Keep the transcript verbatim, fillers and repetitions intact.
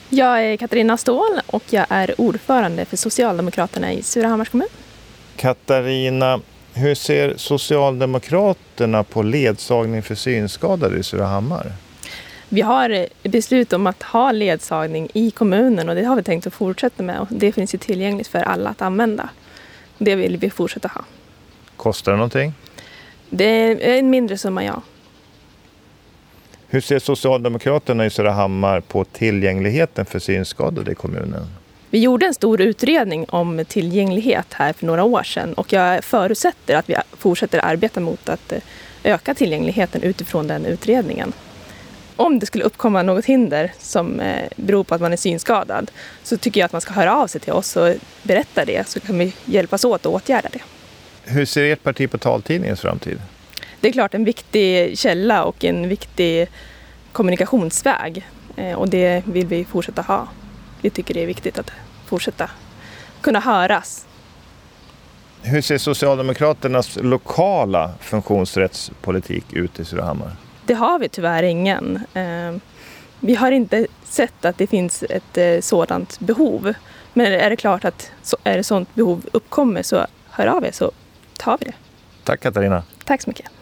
Jag är Katarina Ståhl och jag är ordförande för Socialdemokraterna i Surahammars kommun. Katarina, hur ser Socialdemokraterna på ledsagning för synskadade i Surahammar? Vi har beslut om att ha ledsagning i kommunen och det har vi tänkt att fortsätta med. Och det finns ju tillgängligt för alla att använda. Det vill vi fortsätta ha. Kostar det någonting? Det är en mindre summa, ja. Hur ser Socialdemokraterna i Surahammar på tillgängligheten för synskadade i kommunen? Vi gjorde en stor utredning om tillgänglighet här för några år sedan och jag förutsätter att vi fortsätter arbeta mot att öka tillgängligheten utifrån den utredningen. Om det skulle uppkomma något hinder som beror på att man är synskadad så tycker jag att man ska höra av sig till oss och berätta det så kan vi hjälpas åt att åtgärda det. Hur ser ert parti på taltidningens framtid? Det är klart en viktig källa och en viktig kommunikationsväg och det vill vi fortsätta ha. Vi tycker det är viktigt att fortsätta kunna höras. Hur ser Socialdemokraternas lokala funktionsrättspolitik ut i Surahammar? Det har vi tyvärr ingen. Vi har inte sett att det finns ett sådant behov. Men är det klart att är det sådant behov uppkommer så hör av er så tar vi det. Tack Katarina. Tack så mycket.